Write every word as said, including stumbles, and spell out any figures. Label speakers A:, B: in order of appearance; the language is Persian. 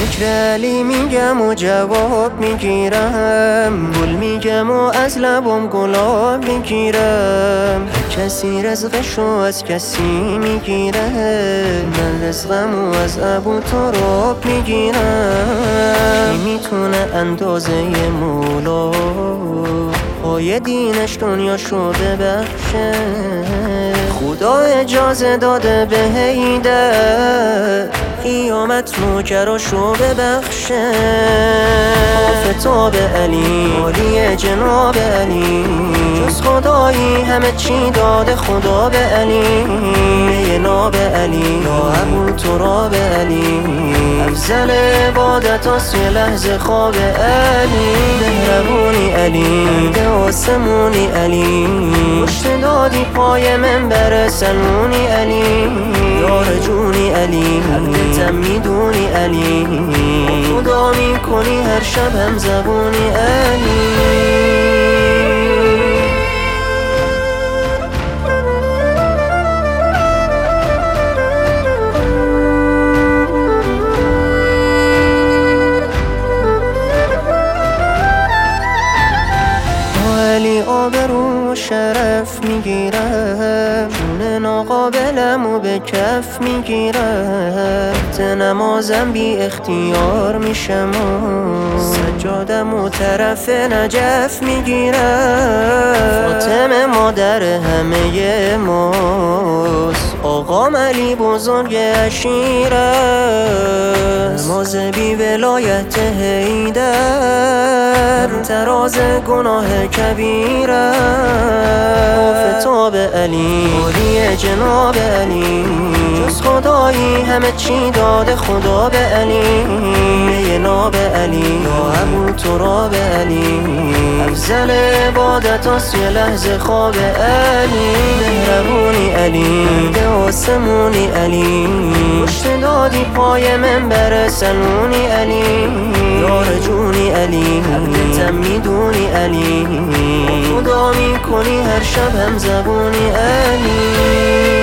A: ذکر علی میگم و جواب میگیرم، گل میگم و از لبم گلاب میگیرم. کسی رزقشو از کسی میگیره، من رزقم و از ابو تراب میگیرم. کی میتونه اندازه مولا پای دینش دنیاشو ببخشه؟ خدا اجازه داده به هیدر قیامت نوکراشو ببخشه. آفتاب علی عالی جناب علی، جز خدایی همه چی داده خدا به علی. یه ناب علی یا ابو تراب علی، افضل عبادت هاست یه لحظه خواب علی. مهربونی علی آسمونی علی، پشت دادی پای منبر سلمونی علی. یار جونی علی حقیقتم میدونی علی، خدا میکنی هر شب هم زبونی علی. علی آبرو شرف میگیرم، جون ناقابلم و به کف میگیرم. نمازم بی اختیار میشم و سجادم و طرف نجف میگیرم. فاطمه مادر همه ماست، آقام علی بزرگ عشیرم. نماز بی ولایت هیدر تراز گناه کبیرم. آفتاب علی عالی جناب علی، جز خدایی همه چی داده خدا به علی. یه ناب علی یا ابو تراب علی، افضل عبادت هاست یه لحظه خواب علی. مهربونی علی آسمونی علی، پشت دادی پای منبر سلمونی علی. یار جونی علی حقیقتم میدونی علی، خدا میکنی هر شب هم زبونی علی.